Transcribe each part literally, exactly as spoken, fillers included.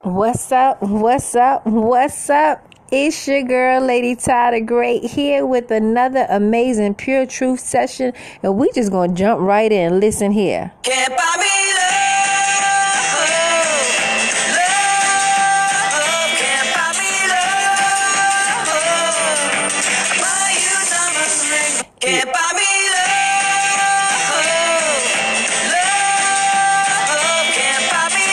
What's up? What's up? What's up? It's your girl, Lady Tada Great, here with another amazing Pure Truth session, and we just gonna jump right in. Listen here. Can't buy me love, love, can't buy me love, buy you diamonds ring. Can't buy me love, love, can't buy me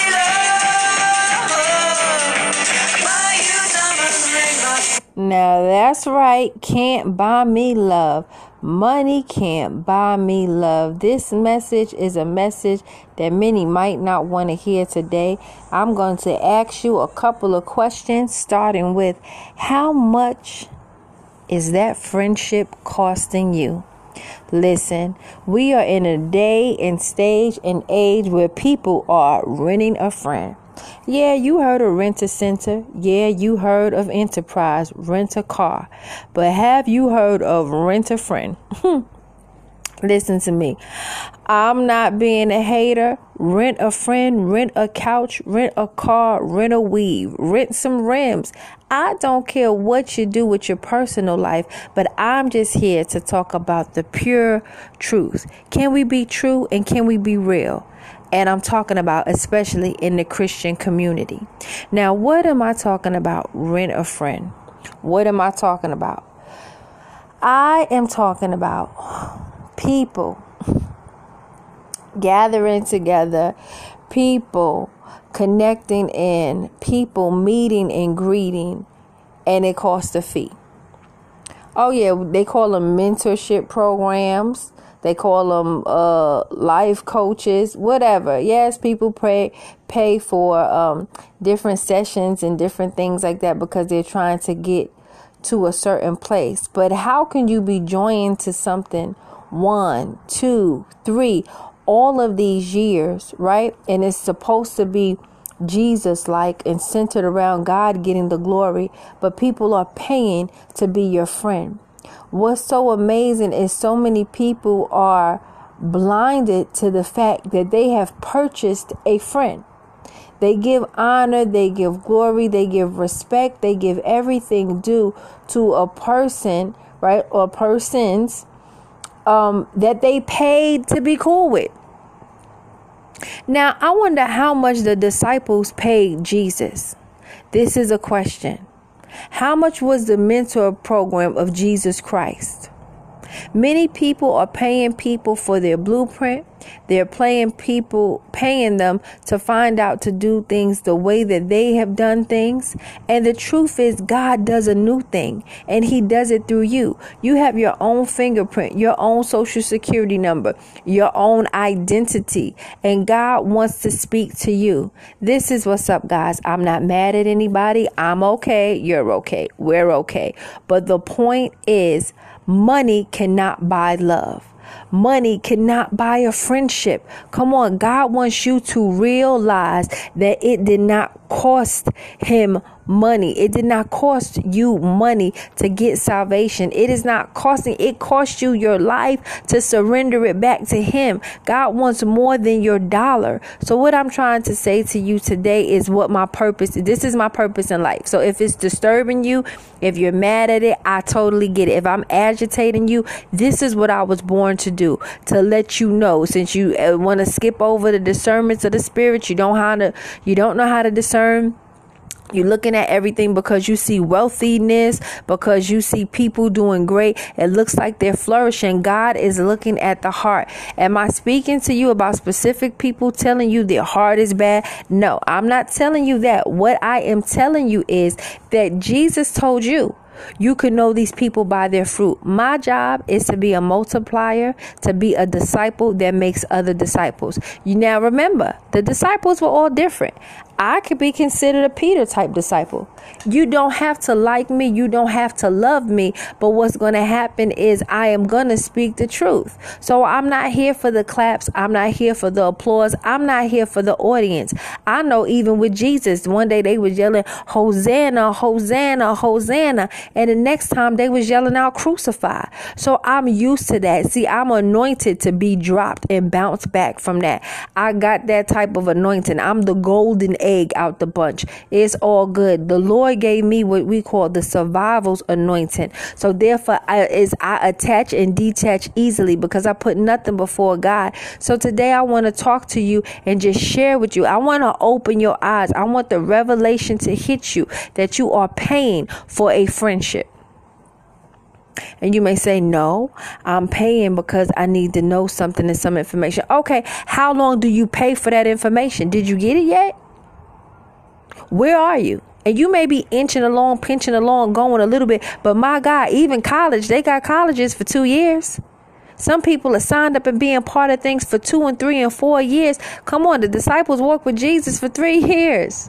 love, buy you diamonds ring. Now that's right, can't buy me love. Money can't buy me love. This message is a message that many might not want to hear today. I'm going to ask you a couple of questions, starting with, how much is that friendship costing you? Listen, we are in a day and stage and age where people are renting a friend. Yeah, you heard of Rent-A-Center. Yeah, you heard of Enterprise, rent a car. But have you heard of Rent-A-Friend? Listen to me. I'm not being a hater. Rent a friend, rent a couch, rent a car, rent a weave, rent some rims. I don't care what you do with your personal life, but I'm just here to talk about the pure truth. Can we be true and can we be real? And I'm talking about especially in the Christian community. Now, what am I talking about? Rent a friend. What am I talking about? I am talking about people gathering together, people connecting in, people meeting and greeting, and it costs a fee. Oh, yeah, they call them mentorship programs. They call them uh, life coaches, whatever. Yes, people pay pay for um, different sessions and different things like that because they're trying to get to a certain place. But how can you be joined to something one, two, three, all of these years, right? And it's supposed to be Jesus-like and centered around God getting the glory, but people are paying to be your friend. What's so amazing is so many people are blinded to the fact that they have purchased a friend. They give honor, they give glory, they give respect, they give everything due to a person, right, or persons um, that they paid to be cool with. Now, I wonder how much the disciples paid Jesus. This is a question. How much was the mentor program of Jesus Christ? Many people are paying people for their blueprint. They're paying people, paying them to find out to do things the way that they have done things. And the truth is, God does a new thing, and he does it through you. You have your own fingerprint, your own social security number, your own identity, and God wants to speak to you. This is what's up, guys. I'm not mad at anybody. I'm okay. You're okay. We're okay. But the point is, money cannot buy love. Money cannot buy a friendship. Come on, God wants you to realize that it did not cost him money. It did not cost you money to get salvation. It is not costing. It cost you your life to surrender it back to him. God wants more than your dollar. So what I'm trying to say to you today is what my purpose is. This is my purpose in life. So if it's disturbing you, if you're mad at it, I totally get it. If I'm agitating you, this is what I was born to do, to let you know. Since you uh, want to skip over the discernments of the spirit, you don't how to, you don't know how to discern. You're looking at everything because you see wealthiness, because you see people doing great. It looks like they're flourishing. God is looking at the heart. Am I speaking to you about specific people telling you their heart is bad? No, I'm not telling you that. What I am telling you is that Jesus told you, you can know these people by their fruit. My job is to be a multiplier, to be a disciple that makes other disciples. You now remember, the disciples were all different. I could be considered a Peter type disciple. You don't have to like me. You don't have to love me. But what's going to happen is I am going to speak the truth. So I'm not here for the claps. I'm not here for the applause. I'm not here for the audience. I know even with Jesus, one day they was yelling, Hosanna, Hosanna, Hosanna. and the next time they was yelling out crucify. So I'm used to that. See, I'm anointed to be dropped and bounce back from that. I got that type of anointing. I'm the golden egg out the bunch. It's all good. The Lord gave me what we call the survival's anointing. So therefore, I, is I attach and detach easily because I put nothing before God. So today I want to talk to you and just share with you. I want to open your eyes. I want the revelation to hit you that you are paying for a friendship. And you may say, no, I'm paying because I need to know something and some information. Okay, how long do you pay for that information? Did you get it yet? Where are you? And you may be inching along, pinching along, going a little bit. But my God, even college, they got colleges for two years. Some people are signed up and being part of things for two and three and four years. Come on, the disciples walked with Jesus for three years.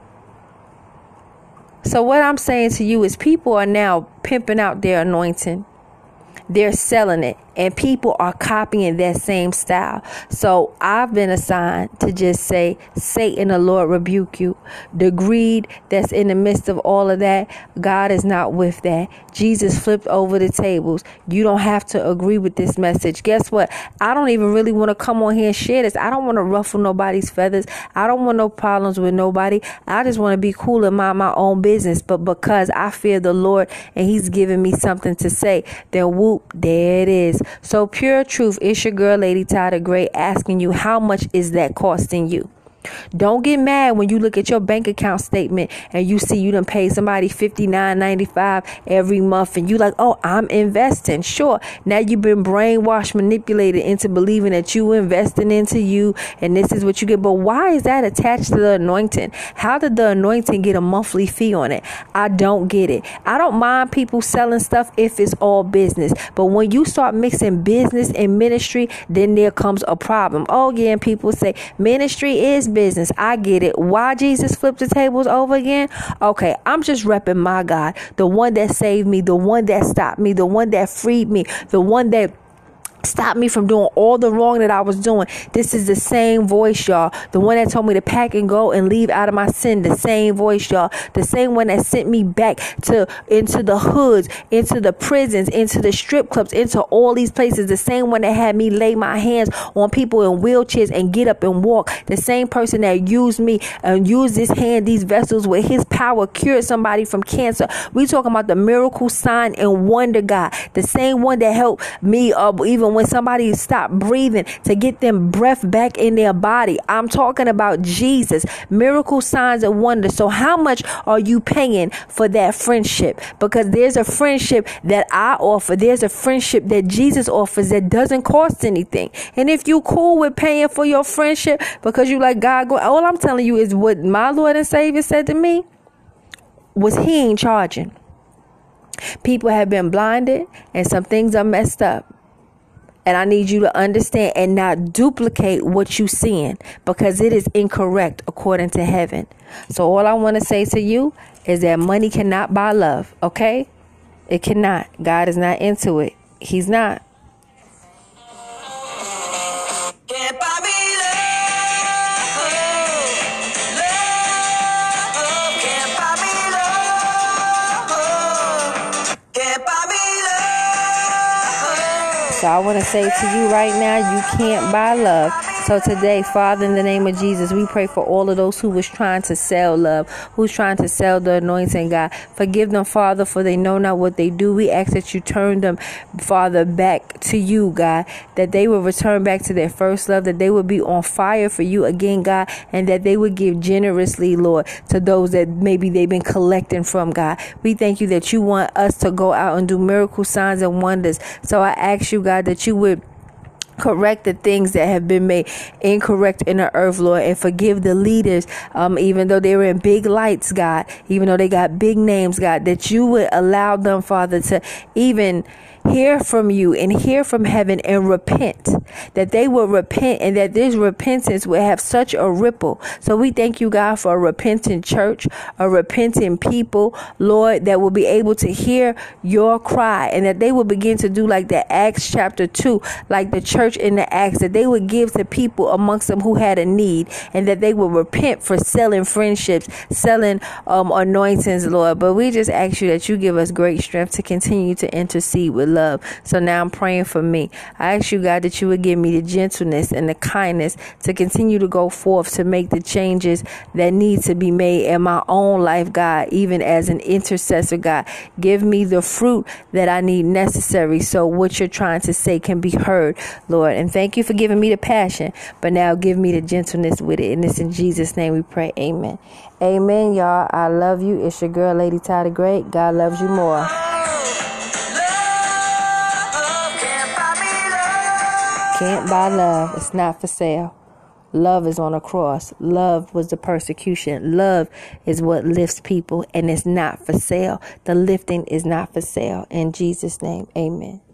So what I'm saying to you is people are now pimping out their anointing. They're selling it. And people are copying that same style. So I've been assigned to just say, Satan, the Lord rebuke you. The greed that's in the midst of all of that, God is not with that. Jesus flipped over the tables. You don't have to agree with this message. Guess what? I don't even really want to come on here and share this. I don't want to ruffle nobody's feathers. I don't want no problems with nobody. I just want to be cool and mind my own business. But because I fear the Lord and he's giving me something to say, then whoop, there it is. So pure truth, it's your girl, Lady Tyler Gray, asking you, how much is that costing you? Don't get mad when you look at your bank account statement and you see you done pay somebody fifty-nine ninety-five every month and you like, oh, I'm investing. Sure. Now you've been brainwashed, manipulated into believing that you investing into you and this is what you get. But why is that attached to the anointing? How did the anointing get a monthly fee on it? I don't get it. I don't mind people selling stuff if it's all business. But when you start mixing business and ministry, then there comes a problem. Oh, yeah, and people say ministry is business. I get it. Why Jesus flipped the tables over again? Okay, I'm just repping my God, the one that saved me, the one that stopped me, the one that freed me, the one that stop me from doing all the wrong that I was doing. This is the same voice, y'all. The one that told me to pack and go and leave out of my sin. The same voice, y'all. The same one that sent me back to into the hoods, into the prisons, into the strip clubs, into all these places. The same one that had me lay my hands on people in wheelchairs and get up and walk. The same person that used me and used his hand, these vessels with his power, cured somebody from cancer. We talking about the miracle, sign, and wonder God. The same one that helped me up even when somebody stopped breathing to get them breath back in their body. I'm talking about Jesus. Miracle, signs, and wonders. So how much are you paying for that friendship? Because there's a friendship that I offer. There's a friendship that Jesus offers that doesn't cost anything. And if you cool with paying for your friendship because you like God, go, all I'm telling you is what my Lord and Savior said to me was he ain't charging. People have been blinded and some things are messed up. And I need you to understand and not duplicate what you're seeing because it is incorrect according to heaven. So all I want to say to you is that money cannot buy love. Okay? It cannot. God is not into it. He's not. Can't buy me love. Love can't buy me love. Can't buy me love. So I want to say to you right now, you can't buy love. So today, Father, in the name of Jesus, we pray for all of those who was trying to sell love, who's trying to sell the anointing, God. Forgive them, Father, for they know not what they do. We ask that you turn them, Father, back to you, God, that they will return back to their first love, that they would be on fire for you again, God, and that they would give generously, Lord, to those that maybe they've been collecting from, God. We thank you that you want us to go out and do miracle signs and wonders. So I ask you, God, that you would correct the things that have been made incorrect in the earth, Lord, and forgive the leaders, um, even though they were in big lights, God, even though they got big names, God, that you would allow them, Father, to even hear from you and hear from heaven and repent, that they will repent, and that this repentance will have such a ripple. So we thank you, God, for a repentant church, a repentant people, Lord, that will be able to hear your cry, and that they will begin to do like the Acts chapter two, like the church in the Acts, that they would give to people amongst them who had a need, and that they will repent for selling friendships, selling um, anointings, Lord. But we just ask you that you give us great strength to continue to intercede with love. So now I'm praying for me. I ask you, God, that you would give me the gentleness and the kindness to continue to go forth, to make the changes that need to be made in my own life, God, even as an intercessor, God. Give me the fruit that I need necessary so what you're trying to say can be heard, Lord. And thank you for giving me the passion, but now give me the gentleness with it. And it's in Jesus' name we pray. Amen. Amen, y'all. I love you. It's your girl, Lady Ty the Great. God loves you more. Love can't buy me love. Can't buy love. It's not for sale. Love is on a cross. Love was the persecution. Love is what lifts people, and it's not for sale. The lifting is not for sale. In Jesus' name, amen.